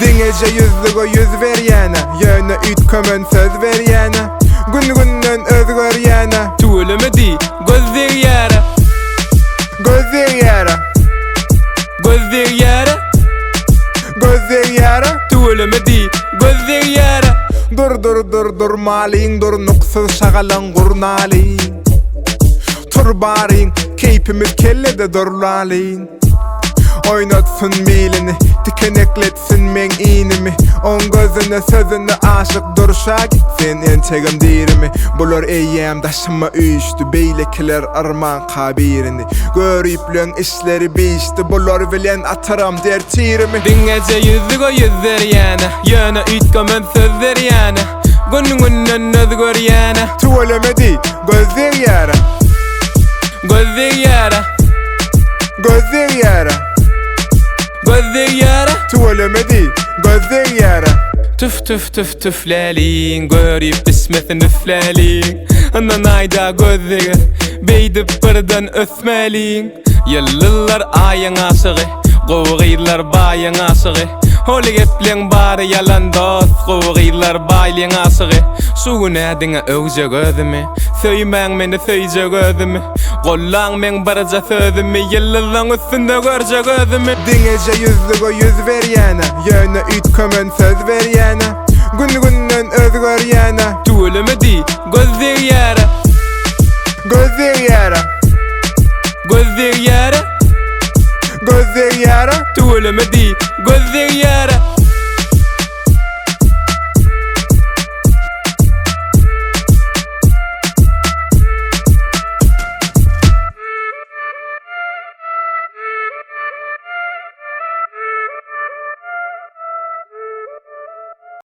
Diňeje yüzlüge yüz berýäne, ýöne ütkömen söz berýäne, gün-günden özgerýäne. Tuğulemedi gözleri yara, Gözleri ýara, gözleri yara, gözleri ýara. tuğulemedi gözleri yara. Dur maliň dur nuksuz şagalan gurnaliň. Tur bariň keypimiz kellede durlalyn. Oynatsın milini, dikenekletsin men inimi. On gözüne sözüne aşık durşa gitsin entegim dirimi. Bular eyyem daşıma üýüşdi, beylekiler arman kabirini. Görüplen işleri biçdi, bular bilen ataram der tirimi. Diňeje yüzlüge yüz berýäne, ýöne ütkömen söz berýäne, gün-günden özgerýäne. Tuvalemedi, gözleri ýara, Gözleri yara, gözleri ýara. gözleri yara. Tuvalemedi, gözleri ýara. Tüf tüflälin, görüp bismetin üflälin. Andan aýda gözleri beýdip birden ösmelin. Ýyllar aýyň aşygy, gowgylar baýyň aşygy. Holy gepleň bary yalan dost, gowgylar baýyň aşygy. Sugun ädiňe öwje gözümi, söýmäň meni söýje gözümi. Gollaň men barja sözümi, ýyllarlaň üstünde görje gözümi. Diňeje yüzlüge yüz berýäne, ýöne ütkömen söz berýäne, gün-günden özgerýäne. Tuğulemedi gözleri yara, Gözleri ýara, gözleri yara, gözleri ýara. tuğulemedi gözleri yara.